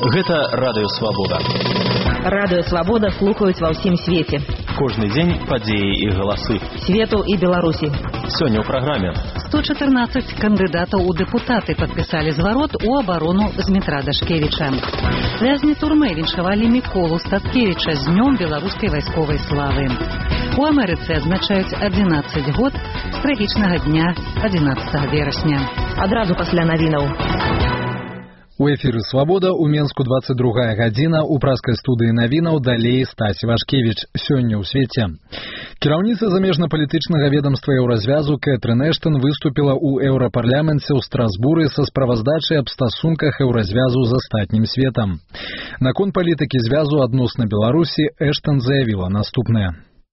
Гэта Радыё Свабода. Радыё Свабода слухаюць ва ўсім свеце. Кожны дзень падзеі і галасы. Свету і Беларусі. Сёння ў праграме. 114 кандыдатаў у дэпутаты падпісалі зварот у абарону Змітра Дашкевіча. Вязні турмы віншавалі Міколу Статкевіча з днём беларускай вайсковай славы. У Амерыцы адзначаюць 11 год з трагічнага дня 11 верасня. Адразу пасля навінаў. У эфіры «Свабода» у Менску 22 гадзіна, у праскай студыі навінаў далей Стась Вашкевіч. Сёння ў свеце. Кіраўніца замежна-палітычнага ведамства Еўразвязу Кэтрын Эштон выступіла ў Еўрапарламенце ў Страсбуры са справаздачай аб стасунках Еўразвязу з астатнім светам. Наконт палітыкі звязу адносна Беларусі Эштон заявіла наступнае.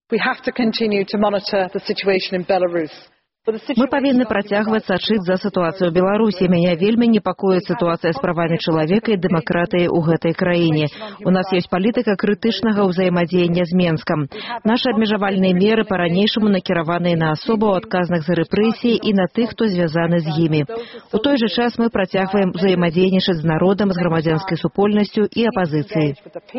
Мы павінны працягваць сачыць за сітуацыю ў Беларусі. Мяне вельмі непакоіць сітуацыя з правамі чалавека і дэмакратыяй у гэтай краіне. У нас ёсць палітыка крытычнага ўзаемадзеяння з Менскам. Нашы абмежавальныя меры па-ранейшаму накіраваныя на асобаў, адказных за рэпрэсіі і на тых, хто звязаны з імі. У той жа час мы працягваем ўзаемадзейнічаць з народам, з грамадзянскай супольнасцю і апазіцыяй.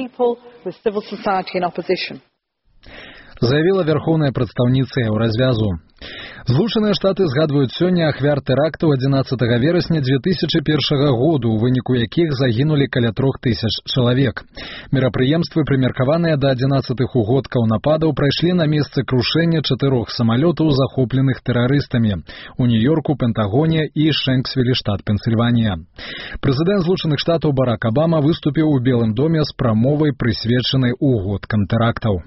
Заявіла вярхоўная прадстаўніца Еўразвязу. Злучаныя Штаты згадваюць сёння ахвяр тэрактаў 11 верасня 2001 году, у выніку якіх загінулі каля 3000 чалавек. Мерапрыемствы, прымеркаваныя да 11-х угодкаў нападаў, прайшлі на месцы крушэння 4 самалётаў, захопленых тэрарыстамі у Нью-Йорку, Пентагоне і Шэнксвілі, штат Пенсільванія. Прэзідэнт Злучаных Штатаў Барак Абама выступіў у Белым доме з прамовай, прысвечанай угодкам тэрактаў.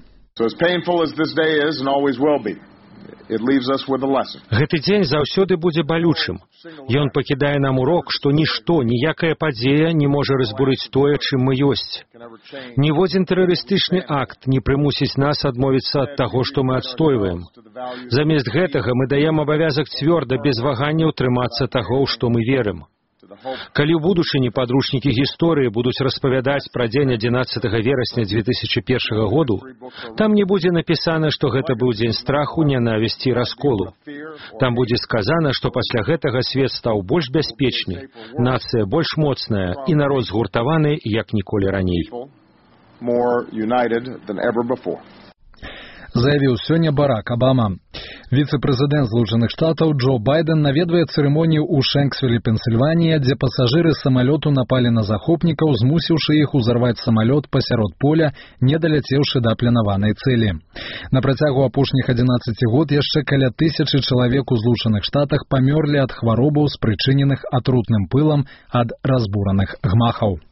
Гэты дзень заўсёды будзе балючым. Ён пакідае нам урок, што нішто, ніякая падзея не можа разбурыць тое, чым мы ёсць. Ніводзін тэрарыстычны акт не прымусіць нас адмовіцца ад таго, што мы адстойваем. Замест гэтага мы даем абавязак цвёрда, без ваганняў трымацца таго, што мы верым. Калі ў будучыні падручнікі гісторыі будуць распавядаць пра дзень 11 верасня 2001 году, там не будзе напісана, што гэта быў дзень страху, нянавісці і расколу. Там будзе сказана, што пасля гэтага свет стаў больш бяспечны, нацыя больш моцная і народ згуртаваны, як ніколі раней. Заявіў сёння Барак Абама. Віцэ-прэзідэнт Злучаных Штатаў Джо Байден наведвае цырымонію ў Шэнксвілі, Пенсільванія, дзе пасажыры самалёту напалі на захопнікаў, змусіўшы іх узарваць самалёт пасярод поля, не даляцеўшы да планаванай цэлі. На працягу апошніх 11 год яшчэ каля 1000 чалавек у Злучаных Штатах памёрлі ад хваробаў, спрычыненых атрутным пылам ад разбураных гмахаў.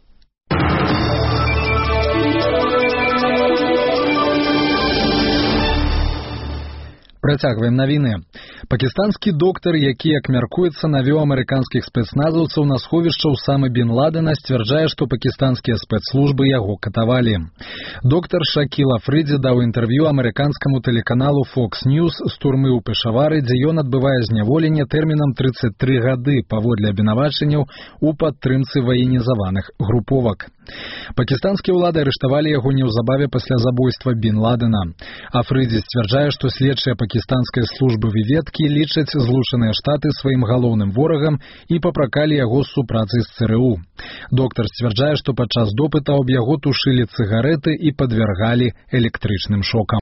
Працягваем навіны. Пакістанскі доктар, які, як мяркуецца, навёў амерыканскіх спецназаўцаў на сховішча Усамы бін Ладена, сцвярджае, што пакістанскія спецслужбы яго катавалі. Доктар Шакіл Афрыдзі даў інтэрв'ю амерыканскаму тэлеканалу Fox News з турмы ў Пешавары, дзе ён адбывае зняволенне тэрмінам 33 гады паводле абвінавачанняў у падтрымцы ваенізаваных груповак. Пакістанскія ўлады арыштавалі яго неўзабаве пасля забойства бін Ладена. Афрыдзі сцвярджае, што следчыя пакістанскай службы выведкі лічаць Злучаныя Штаты сваім галоўным ворагам і папракалі яго з супрацай з ЦРУ. Доктар сцвярджае, што падчас допытаў аб яго тушылі цыгарэты і падвяргалі электрычным шокам.